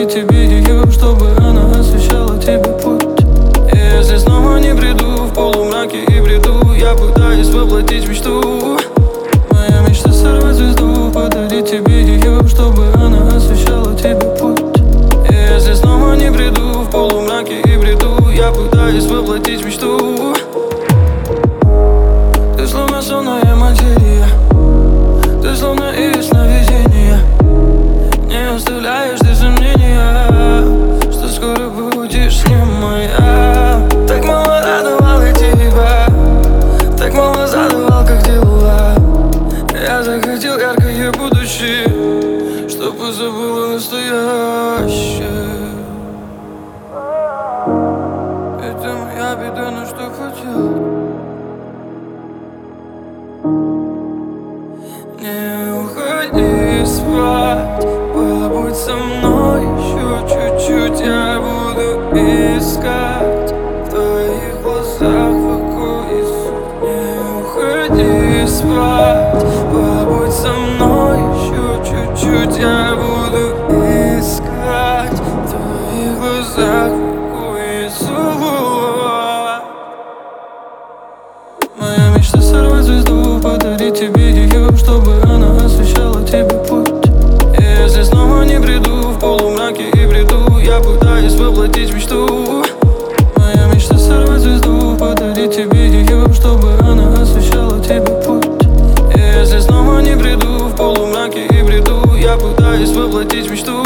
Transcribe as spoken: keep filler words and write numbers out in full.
подарить тебе ее, чтобы она освещала тебе путь. И если снова не приду в полумраке и бреду, я пытаюсь воплотить мечту. Моя мечта сорвать звезду, подарить тебе ее, чтобы она освещала тебе путь. И если снова не приду в полумраке и бреду, я пытаюсь воплотить мечту. Ты словно сонная материя, ты словно и сновидение. Не оставляешь ты сомнения, что скоро будешь не моя. Так мало радовал я тебя, так мало задавал, как дела. Я захотел яркое будущее, чтобы забыла настоящее. Это моя беда, но что хотел. Не уходи спать, побудь со мной еще чуть-чуть. Я буду искать в твоих глазах покой и суть. Не уходи спать, побудь со мной еще чуть-чуть. Я буду искать в твоих глазах покой и суть. Моя мечта сорвать звезду, подарить тебе ее, чтобы она освещала тебе путь. И если снова не приду в полумраке и бреду, я пытаюсь воплотить мечту. Моя мечта сорвать звезду, подарить тебе ее, чтобы она освещала тебе путь. И если снова не приду в полумраке и бреду, я пытаюсь воплотить мечту.